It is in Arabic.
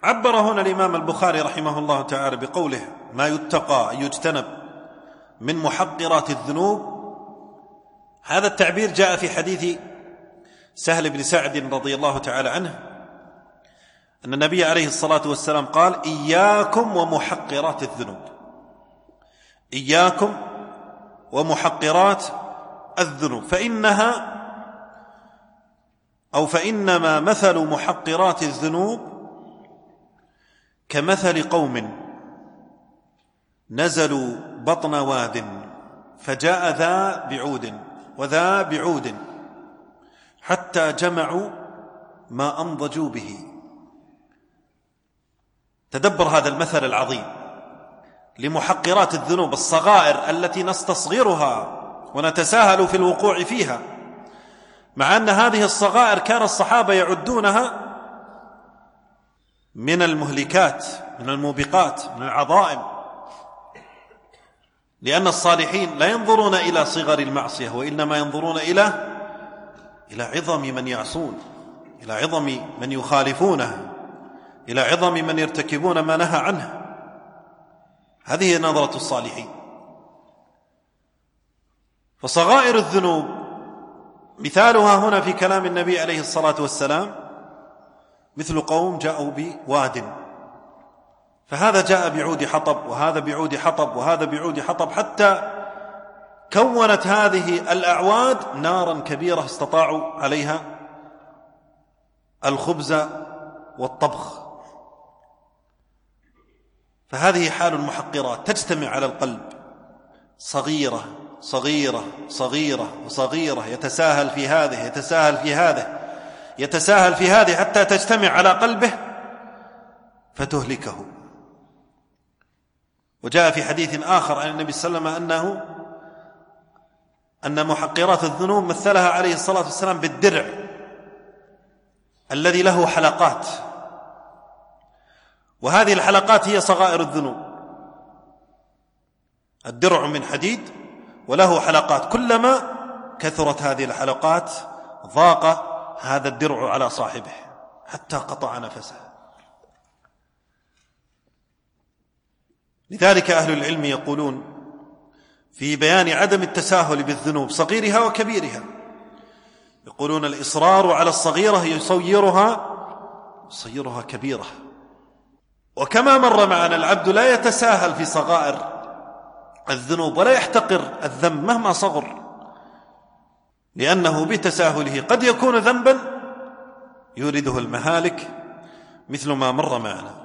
عبر هنا الإمام البخاري رحمه الله تعالى بقوله ما يتقى أن يجتنب من محقرات الذنوب. هذا التعبير جاء في حديث سهل بن سعد رضي الله تعالى عنه أن النبي عليه الصلاة والسلام قال إياكم ومحقرات الذنوب، إياكم ومحقرات الذنوب فإنما مثل محقرات الذنوب كمثل قوم نزلوا بطن واد فجاء ذا بعود وذا بعود حتى جمعوا ما أنضجوا به. تدبر هذا المثل العظيم لمحقرات الذنوب، الصغائر التي نستصغرها ونتساهل في الوقوع فيها، مع أن هذه الصغائر كان الصحابة يعدونها من المهلكات، من الموبقات، من العظائم، لأن الصالحين لا ينظرون إلى صغر المعصية وإنما ينظرون إلى عظم من يعصون، إلى عظم من يخالفونه، إلى عظم من يرتكبون ما نهى عنه. هذه نظرة الصالحين. فصغائر الذنوب مثالها هنا في كلام النبي عليه الصلاة والسلام مثل قوم جاءوا بواد، فهذا جاء بعود حطب وهذا بعود حطب وهذا بعود حطب، حتى كونت هذه الأعواد نارا كبيرة استطاعوا عليها الخبز والطبخ. فهذه حال المحقرات تجتمع على القلب، صغيرة صغيرة صغيرة وصغيرة، يتساهل في هذه يتساهل في هذه يتساهل في هذه حتى تجتمع على قلبه فتهلكه. وجاء في حديث آخر عن النبي صلى الله عليه وسلم أن محقرات الذنوب مثلها عليه الصلاة والسلام بالدرع الذي له حلقات، وهذه الحلقات هي صغائر الذنوب. الدرع من حديد وله حلقات، كلما كثرت هذه الحلقات ضاق هذا الدرع على صاحبه حتى قطع نفسه. لذلك أهل العلم يقولون في بيان عدم التساهل بالذنوب صغيرها وكبيرها، يقولون الإصرار على الصغيرة يصيرها كبيرة. وكما مر معنا العبد لا يتساهل في صغائر الذنوب ولا يحتقر الذنب مهما صغر، لأنه بتساهله قد يكون ذنبا يورده المهالك مثل ما مر معنا.